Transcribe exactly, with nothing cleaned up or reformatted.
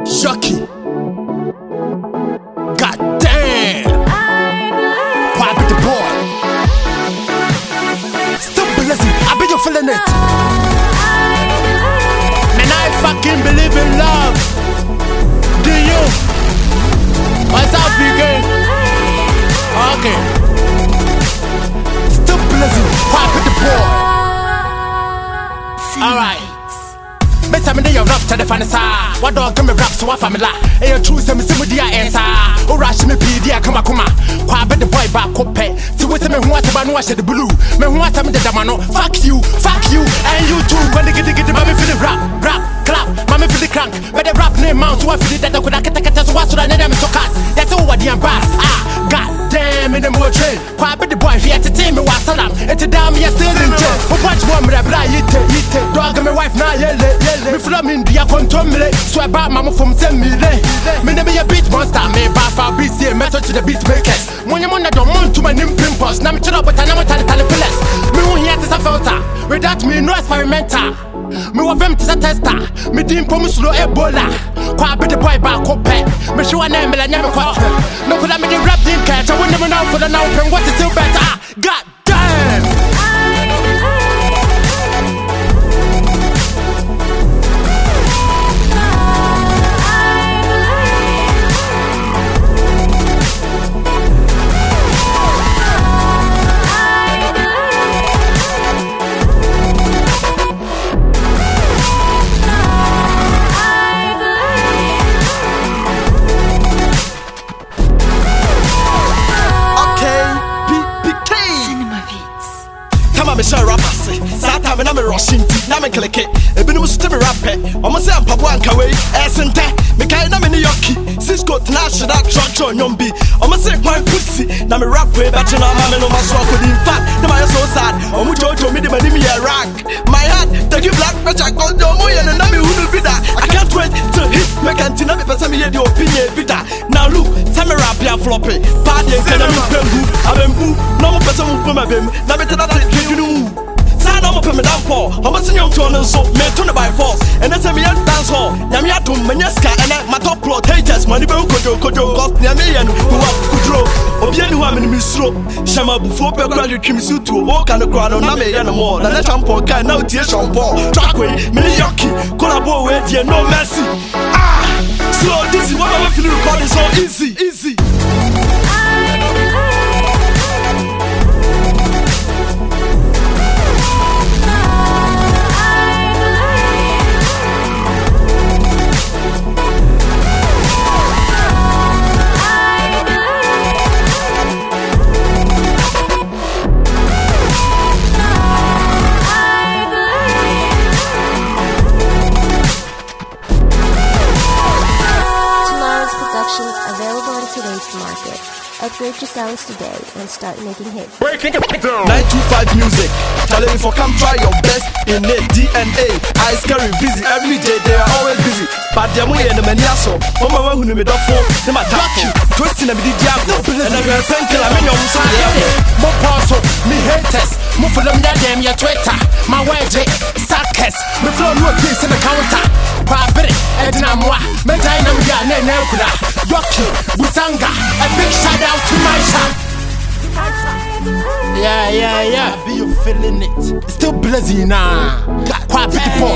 Shocky. God damn. Why be the boy? Still blessing. I bet you're feeling it. Man, I fucking believe in love. Do you? What's up, big girl? Okay. Still blessing. Why be the boy? Alright. Best I'm in your rap to the fantasy. What dog come me rap so I family. And you choose some similar answer. Or rush me P D, come a come. Quite bet the boy back up pay. To with me who wants to ban wash the blue. Me who wants to the damano. Fuck you, fuck you, and you too. When they get the get the mommy for the rap, rap, clap, mommy for the crank. But the rap name mounts what for the that I could get a so what's what I need them to cast. That's all what the embarrass. Ah, god damn in the more train. Quite bet the boy here to tell me what's salam. And to damn me still in jail. But watch one with a bra, you take, you take. Dog and my wife now, yeah, yeah. Me from India, control so I bought mama from ten million. Me never a beat monster, me back for B C, message to the beat makers. When you want to want to my name pimples, now me chill up with an amateur telephone. Me won't hear this a filter, without me no experimental. Me want them to a tester, me didn't promise slow Ebola. Quite the boy back up pet. Me show a name, and I never caught her. No, could I make a rap didn't catch? I would never know for the now, and what is still better? God damn! Me share rap say that time na me rushing na me click it e bi no still me rap e o mo say ampapo anka we esente me kai na me New York Cisco na shida church onyom bi o mo say kwan pussy na me rap we ba chena ma me no maso akodi in fact na my so sad o mu jojo me de mani me rock my heart take you black but I call do mo ye na me hu no bi da I can't wait to hit me can't na me person me the opinion bi da now look say me rap ya floppy bad dey say na me pengu abembu no mo person mo put my bem na me tell that you Sad I'm up in my downfall. I'm a senior to so me turn by force. And that's a me dance hall. Yami atum menyaska and my top plot haters. Money be kojo kojo cost yami and who up kudro. Obiani who am in misro. Shama before pe kwa you kimisu to walk and the crowd on me and more. Than a champion can now tear shampoo. Trackway, mini yoki, collabo with you no mercy. Ah, slow this is what I'm feeling recording so easy, easy. Available on today's market. Upgrade your sounds today and start making hits. Breaking it down. nine two five music. Tell them if you come try your best in it. D N A. I scary busy every day. They are always busy. But they're more in the maniaso. Mama who knew me that for them attack you. Twisting them the diablo. And I'm gonna thank you. I'm in your side. More parcel, me haters. Move for them that damn your Twitter. My wedge, sarcas. Me flow no piece in the counter. Quabrit, Edna Moi, Medina Yana Nekura, Yoki, Busanga, a big shout out to my son. Yeah, yeah, yeah. Be you feeling it? Still blazing now. Quite beautiful.